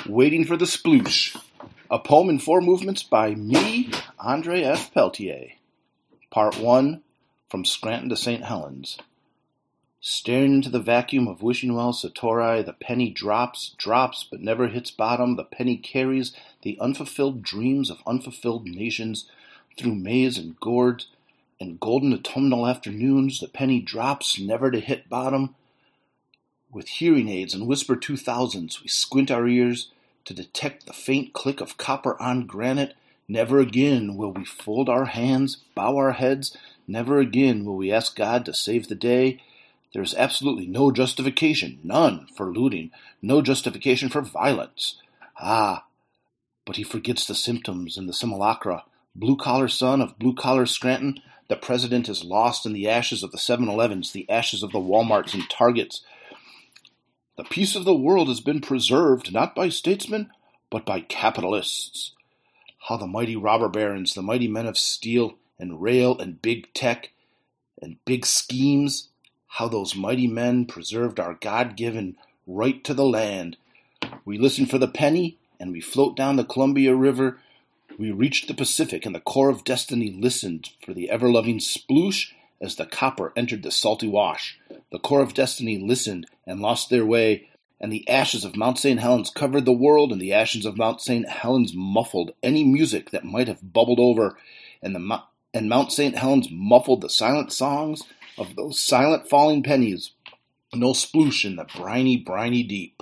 Waiting for the Sploosh, a poem in 4 movements by me, Andre F. Peltier. Part 1, From Scranton to St. Helens. Staring into the vacuum of Wishing Well, Satori, the penny drops, but never hits bottom. The penny carries the unfulfilled dreams of unfulfilled nations through maze and gorge and golden autumnal afternoons. The penny drops, never to hit bottom. With hearing aids and whisper 2000s, we squint our ears to detect the faint click of copper on granite. Never again will we fold our hands, bow our heads. Never again will we ask God to save the day. There is absolutely no justification, none, for looting, no justification for violence. But he forgets the symptoms and the simulacra. Blue-collar son of blue-collar Scranton, the president is lost in the ashes of the 7-Elevens, the ashes of the Walmarts and Targets. The peace of the world has been preserved not by statesmen, but by capitalists. How the mighty robber barons, the mighty men of steel and rail and big tech and big schemes, how those mighty men preserved our God-given right to the land. We listen for the penny, and we float down the Columbia River. We reached the Pacific, and the core of destiny listened for the ever-loving sploosh as the copper entered the salty wash. The core of destiny listened and lost their way, and the ashes of Mount St. Helens covered the world, and the ashes of Mount St. Helens muffled any music that might have bubbled over, and Mount St. Helens muffled the silent songs of those silent falling pennies. No sploosh in the briny deep.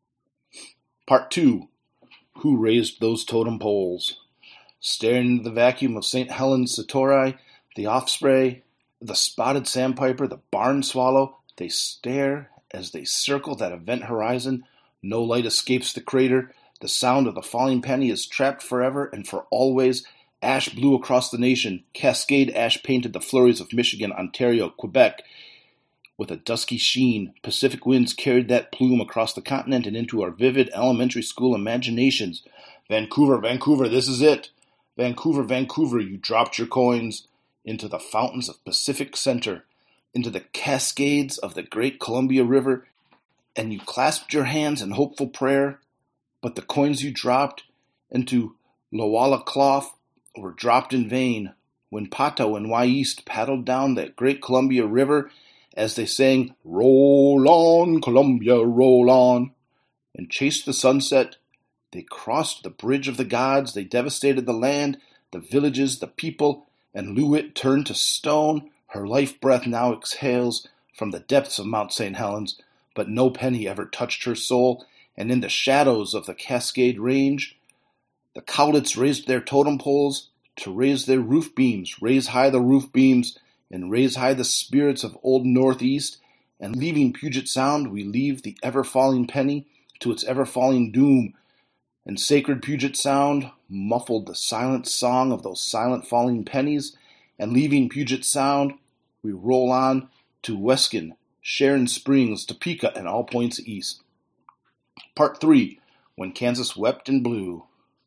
Part 2. Who raised those totem poles? Staring into the vacuum of St. Helens, Satori, the osprey, the spotted sandpiper, the barn swallow, they stare as they circle that event horizon. No light escapes the crater. The sound of the falling penny is trapped forever and for always. Ash blew across the nation. Cascade ash painted the flurries of Michigan, Ontario, Quebec with a dusky sheen. Pacific winds carried that plume across the continent and into our vivid elementary school imaginations. Vancouver, Vancouver, this is it. Vancouver, Vancouver, you dropped your coins into the fountains of Pacific Center, into the cascades of the great Columbia River, and you clasped your hands in hopeful prayer, but the coins you dropped into Lowalla cloth were dropped in vain when Pato and Y-East paddled down that great Columbia River as they sang, "Roll on, Columbia, roll on," and chased the sunset. They crossed the bridge of the gods, they devastated the land, the villages, the people, and Loo-Wit turned to stone. Her life breath now exhales from the depths of Mount St. Helens, but no penny ever touched her soul, and in the shadows of the Cascade Range, the Cowlitz raised their totem poles to raise their roof beams, raise high the roof beams, and raise high the spirits of Old Northeast, and leaving Puget Sound, we leave the ever-falling penny to its ever-falling doom, and sacred Puget Sound muffled the silent song of those silent falling pennies, and leaving Puget Sound, we roll on to Weskin, Sharon Springs, Topeka, and all points east. Part 3, When Kansas Wept and Blew.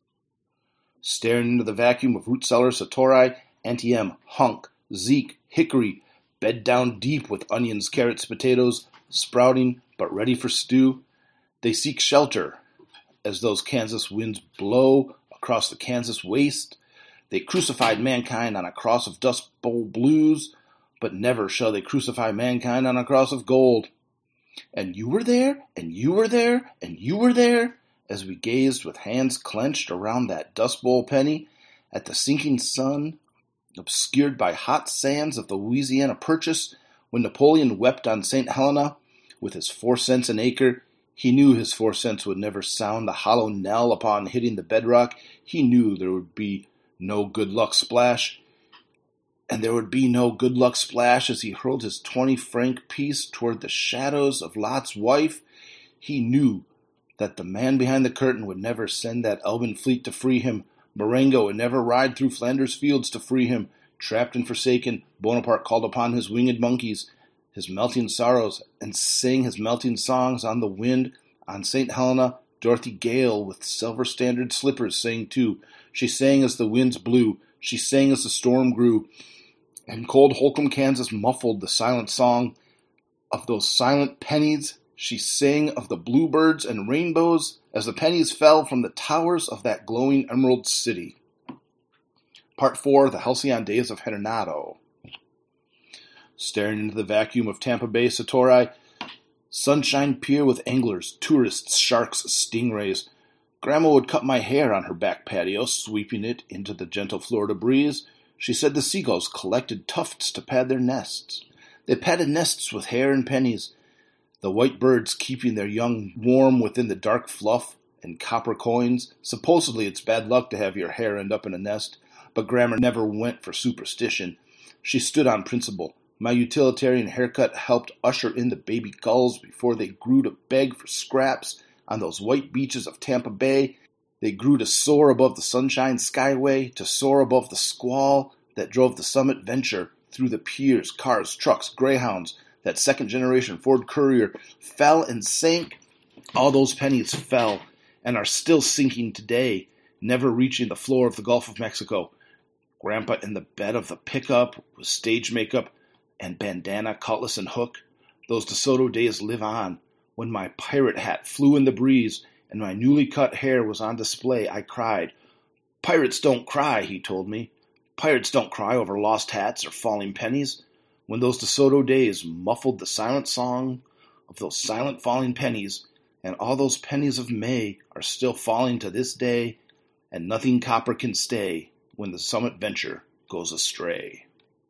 Staring into the vacuum of Root Cellar, Satori, Auntie M, Hunk, Zeke, Hickory, bed down deep with onions, carrots, potatoes, sprouting but ready for stew, they seek shelter as those Kansas winds blow across the Kansas waste. They crucified mankind on a cross of Dust Bowl blues, but never shall they crucify mankind on a cross of gold. And you were there, and you were there, and you were there, as we gazed with hands clenched around that Dust Bowl penny at the sinking sun, obscured by hot sands of the Louisiana Purchase, when Napoleon wept on St. Helena with his 4 cents an acre. He knew his 4 cents would never sound the hollow knell upon hitting the bedrock. He knew there would be no good luck splash. And there would be no good luck splash as he hurled his 20-franc piece toward the shadows of Lot's wife. He knew that the man behind the curtain would never send that Elban fleet to free him. Marengo would never ride through Flanders fields to free him. Trapped and forsaken, Bonaparte called upon his winged monkeys, his melting sorrows, and sang his melting songs on the wind. On St. Helena, Dorothy Gale with silver standard slippers sang too. She sang as the winds blew. She sang as the storm grew. And cold Holcomb, Kansas muffled the silent song of those silent pennies. She sang of the bluebirds and rainbows as the pennies fell from the towers of that glowing emerald city. Part 4, the halcyon days of Hernado. Staring into the vacuum of Tampa Bay, Satori, Sunshine Pier with anglers, tourists, sharks, stingrays. Grandma would cut my hair on her back patio, sweeping it into the gentle Florida breeze. She said the seagulls collected tufts to pad their nests. They padded nests with hair and pennies, the white birds keeping their young warm within the dark fluff and copper coins. Supposedly it's bad luck to have your hair end up in a nest, but Grandma never went for superstition. She stood on principle. My utilitarian haircut helped usher in the baby gulls before they grew to beg for scraps on those white beaches of Tampa Bay. They grew to soar above the sunshine skyway, to soar above the squall that drove the Summit Venture through the piers, cars, trucks, greyhounds. That second-generation Ford Courier fell and sank. All those pennies fell and are still sinking today, never reaching the floor of the Gulf of Mexico. Grandpa in the bed of the pickup with stage makeup and bandana, cutlass, and hook. Those DeSoto days live on. When my pirate hat flew in the breeze and my newly cut hair was on display, I cried. Pirates don't cry, he told me. Pirates don't cry over lost hats or falling pennies. When those DeSoto days muffled the silent song of those silent falling pennies, and all those pennies of May are still falling to this day, and nothing copper can stay when the Summit Venture goes astray.